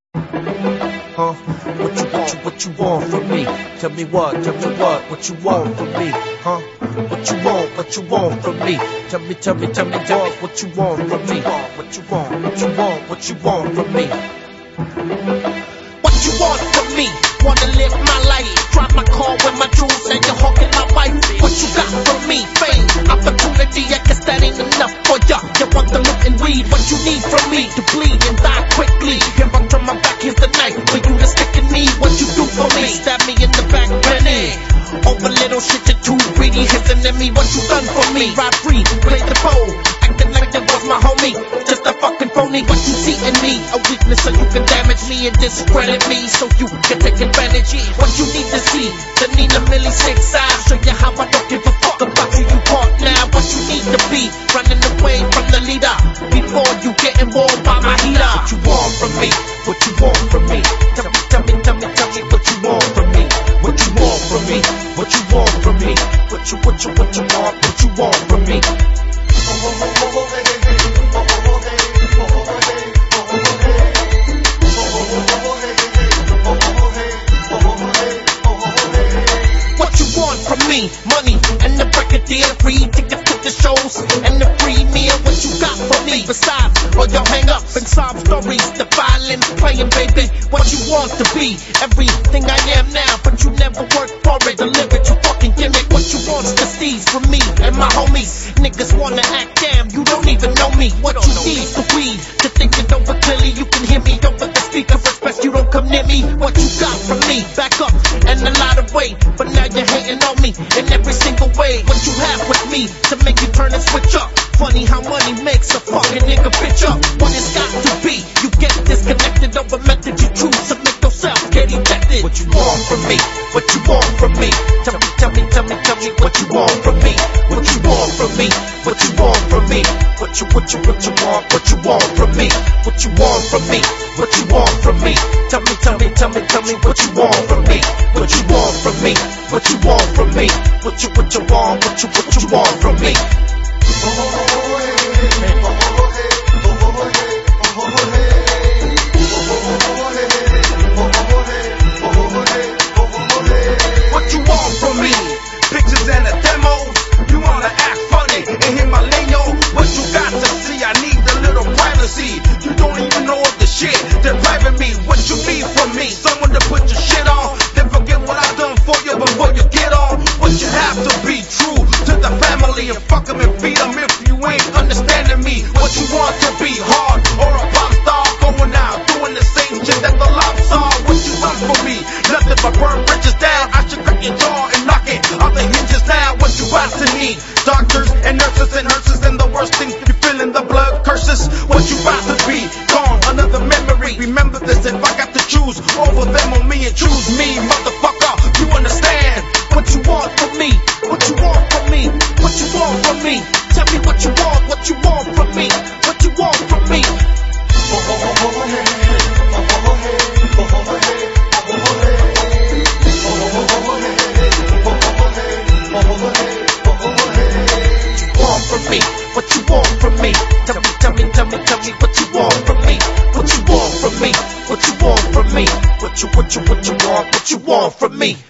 Huh? What you want from me? Tell me what you want from me? Huh? What you want from me? Tell me what you want from me? What you want from me? What you want from me? Wanna live my life, drive my car with my jewels and you're hawking my wife. What you got from me? Fame, opportunity, I guess that ain't enough for ya. You want the loot and weed, what you need from me? To bleed and die quickly. Here I turn my back, here's the knife for you to stick in me. What you do for me? Stab me in the back, penny. Over little shit, you're too greedy, hissing at me. What you done for me? Ride free, play the pole, acting like it was my homie. Just a fucking phony. What you see in me? A weakness so you can damage me and discredit me, so you can take advantage. What you need to see? The Nina Millie 6 eyes. Show you how I don't give a fuck about you. You caught now. What you need to be? Running away from the leader before you get involved by my heater. What you want from me? What you want from me? Tell me what you want from me? What you want from me? What you want from me? What you want from me? What you want from me? Money and the record deal, free tickets to the shows and the free meal. What you got from me? Besides all your hang-ups and sob stories, the violence playing, baby. What you want to be? Everything I am now, but you never worked for it. Deliver you fucking gimmick. What you want's to seize from me and my homies. Niggas wanna act damn, you don't even know me. What you need to weed, to think it over clearly. You can hear me over the speaker, respect you don't come near me. What you got from me? Back up and a lot of weight, but now you're hating on me in every single way. What you have with me to make you turn and switch up? Funny how money makes a fucking nigga bitch up. What it's got to be, you get disconnected over method you choose to make yourself get ejected. What you want from me? What you want from me? Tell me what you want from me? What you want from me? What you want from me? What you want from me? What you want from me? What you want from me? Tell me what you want from me? What you want from me? What you want from me? What you want from me? What you want from me? Pictures and a demo. You wanna act funny and hit my lingo. What you got to see? I need a little privacy. You don't even know of the shit they're driving me. What you need from me? Someone to put your shit on. Then forget what I've done for you before you get on. What you have to be true to the family and fuck them and feed them if you ain't understanding me. What you want to be hard or a pop star going out doing the same shit that the lops are. What you want from me? Nothing but burn bridges down. I should crack your jaw and knock it off the hinges now. What you got to need? Doctors and nurses and hearses and the worst thing you feeling the blood curses. What you about to be? Gone, another memory. Remember this, if I got to choose over them or me and choose me, motherfucker, you understand? What you want from me? What you want from me? What you want from me? Tell me what you want from me? What you want from me? What you want from me? Tell me what you want from me? What you want from me? What you want from me? What you want from me?